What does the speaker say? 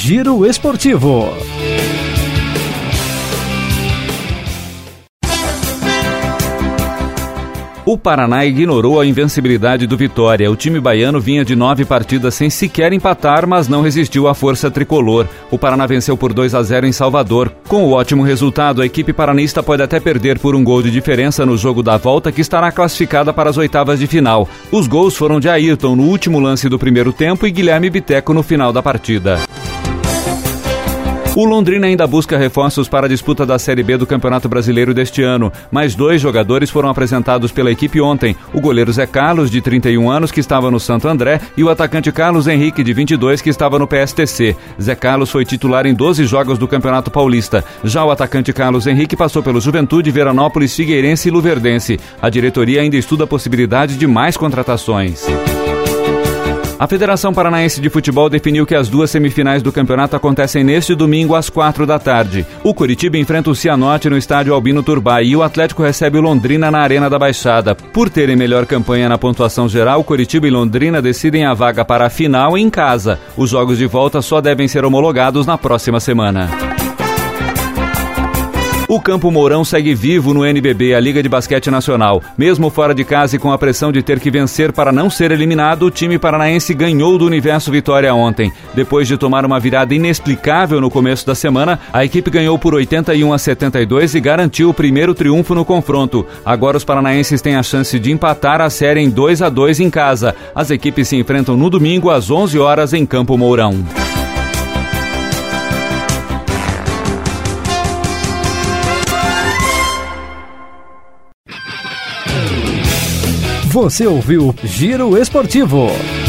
Giro Esportivo. O Paraná ignorou a invencibilidade do Vitória. O time baiano vinha de 9 partidas sem sequer empatar, mas não resistiu à força tricolor. O Paraná venceu por 2-0 em Salvador. Com o ótimo resultado, a equipe paranista pode até perder por um gol de diferença no jogo da volta, que estará classificada para as oitavas de final. Os gols foram de Ayrton no último lance do primeiro tempo e Guilherme Biteco no final da partida. O Londrina ainda busca reforços para a disputa da Série B do Campeonato Brasileiro deste ano. Mais 2 jogadores foram apresentados pela equipe ontem. O goleiro Zé Carlos, de 31 anos, que estava no Santo André, e o atacante Carlos Henrique, de 22, que estava no PSTC. Zé Carlos foi titular em 12 jogos do Campeonato Paulista. Já o atacante Carlos Henrique passou pelo Juventude, Veranópolis, Figueirense e Luverdense. A diretoria ainda estuda a possibilidade de mais contratações. A Federação Paranaense de Futebol definiu que as 2 semifinais do campeonato acontecem neste domingo às 4 da tarde. O Coritiba enfrenta o Cianorte no estádio Albino Turbay e o Atlético recebe o Londrina na Arena da Baixada. Por terem melhor campanha na pontuação geral, Coritiba e Londrina decidem a vaga para a final em casa. Os jogos de volta só devem ser homologados na próxima semana. O Campo Mourão segue vivo no NBB, a Liga de Basquete Nacional. Mesmo fora de casa e com a pressão de ter que vencer para não ser eliminado, o time paranaense ganhou do Universo Vitória ontem. Depois de tomar uma virada inexplicável no começo da semana, a equipe ganhou por 81-72 e garantiu o primeiro triunfo no confronto. Agora os paranaenses têm a chance de empatar a série em 2-2 em casa. As equipes se enfrentam no domingo às 11 horas em Campo Mourão. Você ouviu Giro Esportivo.